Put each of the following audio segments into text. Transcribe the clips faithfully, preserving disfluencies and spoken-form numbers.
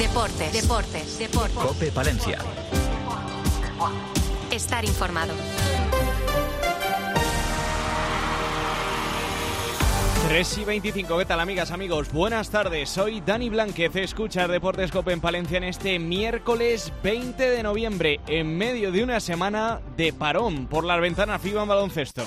Deportes, deportes, deportes. COPE Palencia. Estar informado. tres y veinticinco, ¿qué tal, amigas, amigos? Buenas tardes, soy Dani Blánquez. Escuchas Deportes COPE en Palencia en este miércoles veinte de noviembre, en medio de una semana de parón por las ventanas FIBA en baloncesto.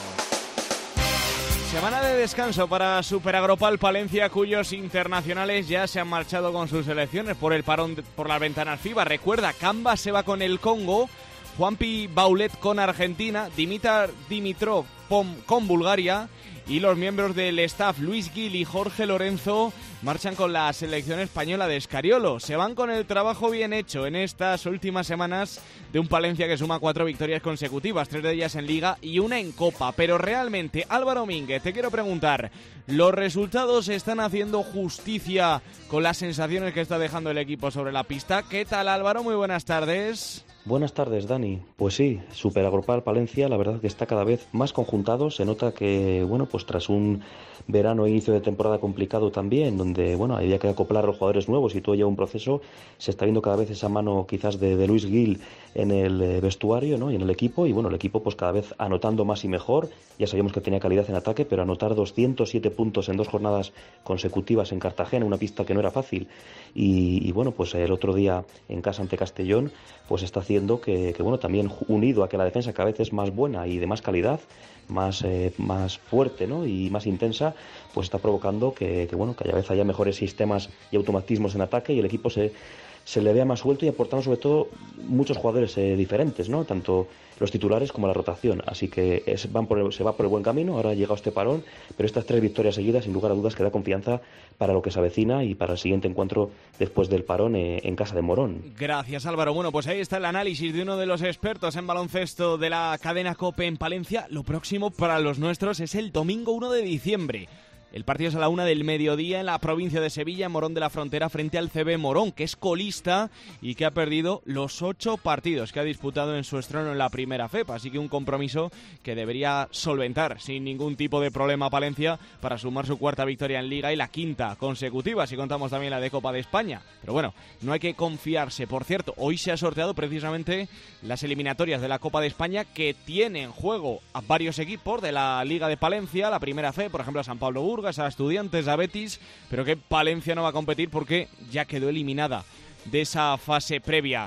Semana de descanso para Superagropal Palencia, cuyos internacionales ya se han marchado con sus selecciones por el parón de, por las ventanas FIBA. Recuerda, Camba se va con el Congo, Juanpi Baulet con Argentina, Dimitar Dimitrov con Bulgaria y los miembros del staff Luis Gil y Jorge Lorenzo marchan con la selección española de Escariolo. Se van con el trabajo bien hecho en estas últimas semanas de un Palencia que suma cuatro victorias consecutivas, tres de ellas en Liga y una en Copa. Pero realmente, Álvaro Mínguez, te quiero preguntar, ¿los resultados están haciendo justicia con las sensaciones que está dejando el equipo sobre la pista? ¿Qué tal, Álvaro? Muy buenas tardes. Buenas tardes, Dani. Pues sí, Superagropal Palencia, la verdad que está cada vez más conjuntado. Se nota que, bueno, pues tras un verano e inicio de temporada complicado también, donde, bueno, había que acoplar a los jugadores nuevos y todo lleva un proceso, se está viendo cada vez esa mano quizás de, de Luis Gil en el vestuario, ¿no? Y en el equipo, y bueno, el equipo pues cada vez anotando más y mejor. Ya sabíamos que tenía calidad en ataque, pero anotar doscientos siete puntos en dos jornadas consecutivas en Cartagena, una pista que no era fácil, y, y bueno, pues el otro día en casa ante Castellón, pues está haciendo que, que bueno, también unido a que la defensa cada vez es más buena y de más calidad, más eh, más fuerte, ¿no? Y más intensa, pues está provocando que, que bueno, que cada vez haya mejores sistemas y automatismos en ataque y el equipo se se le vea más suelto y aportando sobre todo muchos jugadores eh, diferentes, ¿no? Tanto los titulares como la rotación, así que es, van por el, se va por el buen camino. Ahora ha llegado este parón, pero estas tres victorias seguidas sin lugar a dudas que da confianza para lo que se avecina y para el siguiente encuentro después del parón eh, en casa de Morón. Gracias, Álvaro. Bueno, pues ahí está el análisis de uno de los expertos en baloncesto de la cadena COPE en Palencia. Lo próximo para los nuestros es el domingo uno de diciembre. El partido es a la una del mediodía en la provincia de Sevilla, en Morón de la Frontera, frente al C B Morón, que es colista y que ha perdido los ocho partidos que ha disputado en su estreno en la primera F E P. Así que un compromiso que debería solventar sin ningún tipo de problema Palencia para sumar su cuarta victoria en Liga y la quinta consecutiva, si contamos también la de Copa de España. Pero bueno, no hay que confiarse. Por cierto, hoy se ha sorteado precisamente las eliminatorias de la Copa de España que tienen en juego a varios equipos de la Liga de Palencia, la primera F E P, por ejemplo a San Pablo Burgos, a Estudiantes, a Betis, pero que Palencia no va a competir porque ya quedó eliminada de esa fase previa.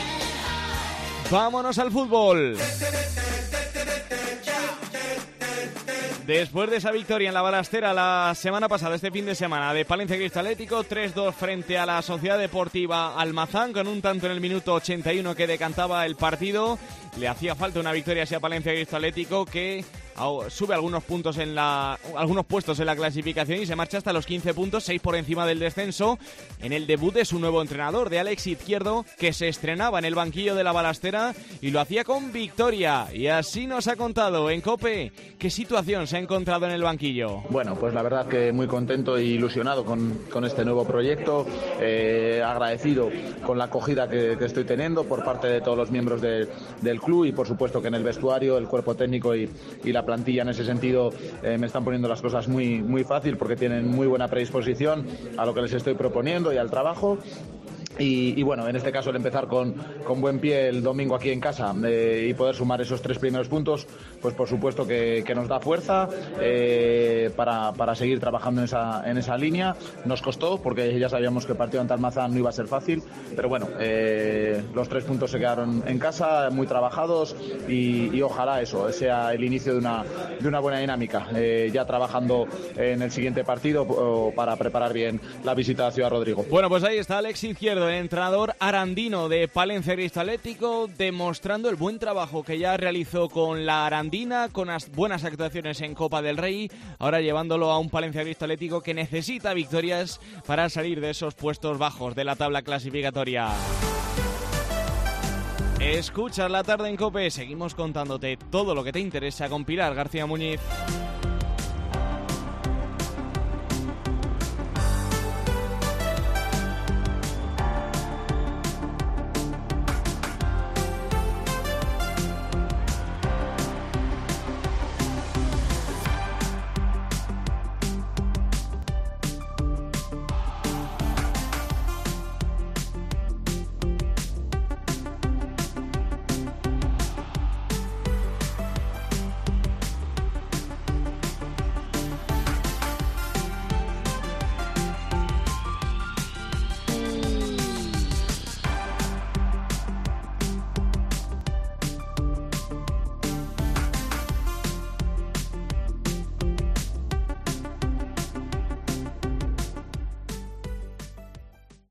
Vámonos al fútbol. Después de esa victoria en la Balastera la semana pasada, este fin de semana, de Palencia Cristo Atlético, tres dos frente a la Sociedad Deportiva Almazán, con un tanto en el minuto ochenta y uno que decantaba el partido. Le hacía falta una victoria hacia Palencia Cristo Atlético, que sube algunos puntos en la algunos puestos en la clasificación y se marcha hasta los quince puntos, seis por encima del descenso, en el debut de su nuevo entrenador, de Alex Izquierdo, que se estrenaba en el banquillo de la Balastera y lo hacía con victoria. Y así nos ha contado en COPE qué situación se ha encontrado en el banquillo. Bueno, pues la verdad que muy contento e ilusionado con, con este nuevo proyecto, eh, agradecido con la acogida que, que estoy teniendo por parte de todos los miembros de, del club y por supuesto que en el vestuario, el cuerpo técnico y, y la plantilla en ese sentido eh, me están poniendo las cosas muy, muy fácil porque tienen muy buena predisposición a lo que les estoy proponiendo y al trabajo. Y, y bueno, en este caso el empezar con, con buen pie el domingo aquí en casa eh, y poder sumar esos tres primeros puntos, pues por supuesto que, que nos da fuerza eh, para, para seguir trabajando en esa, en esa línea. Nos costó porque ya sabíamos que el partido ante Almazán no iba a ser fácil, pero bueno, eh, los tres puntos se quedaron en casa, muy trabajados y, y ojalá eso sea el inicio de una, de una buena dinámica, eh, ya trabajando en el siguiente partido para preparar bien la visita a Ciudad Rodrigo. Bueno, pues ahí está Alex Izquierdo, el entrenador arandino de Palencia Cristo Atlético, demostrando el buen trabajo que ya realizó con la arandina, con las buenas actuaciones en Copa del Rey, ahora llevándolo a un Palencia Cristo Atlético que necesita victorias para salir de esos puestos bajos de la tabla clasificatoria. Escuchas La Tarde en COPE, seguimos contándote todo lo que te interesa con Pilar García Muñiz.